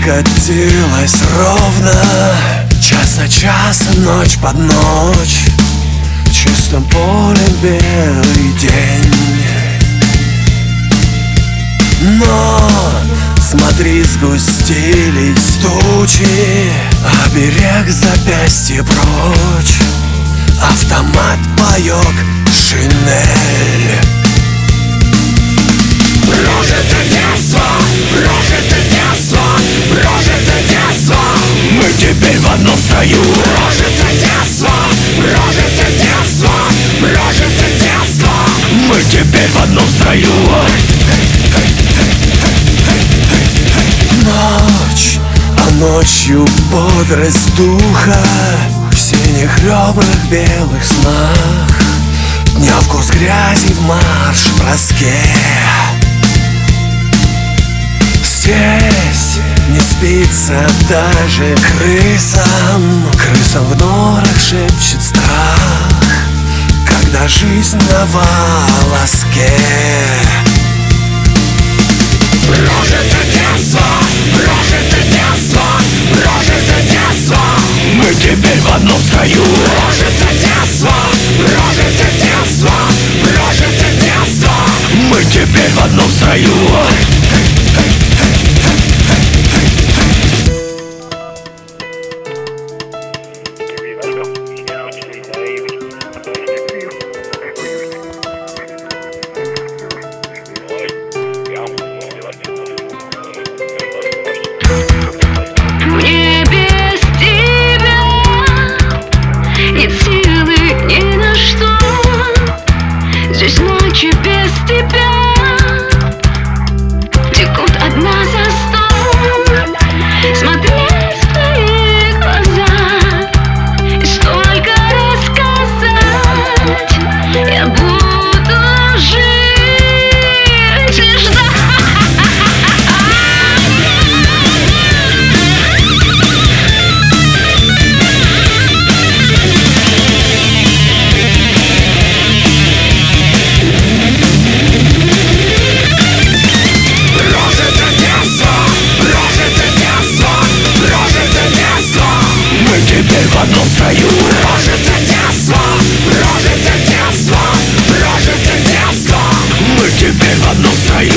Катилась ровно, час за часом, ночь под ночь. В чистом поле белый день. Но смотри, сгустились тучи, а берег запястье прочь. Автомат, паёк, шинель. Прожито детство, прожито детство, прожито детство. Мы теперь в одном строю. Прожито детство, прожито детство, прожито детство. Мы теперь в одном строю. Ночь, а ночью бодрость духа в синих ребрах, белых снах. Дня вкус грязи в марш-броске. Здесь не спится даже крысам. Крысам в норах шепчет страх, когда жизнь на волоске. Прожито детство, прожито детство, прожито детство. Мы теперь в одном строю. Прожито детство, прожито детство, прожито детство. Мы теперь в одном строю. Мне без тебя нет силы ни на что. Здесь ночи без тебя текут одна за сто. Смотреть в твои глаза и столько рассказать. Я буду жить и ждать. Теперь в одном строю. Прожито детство, прожито детство, прожито детство. Мы теперь в одном строю.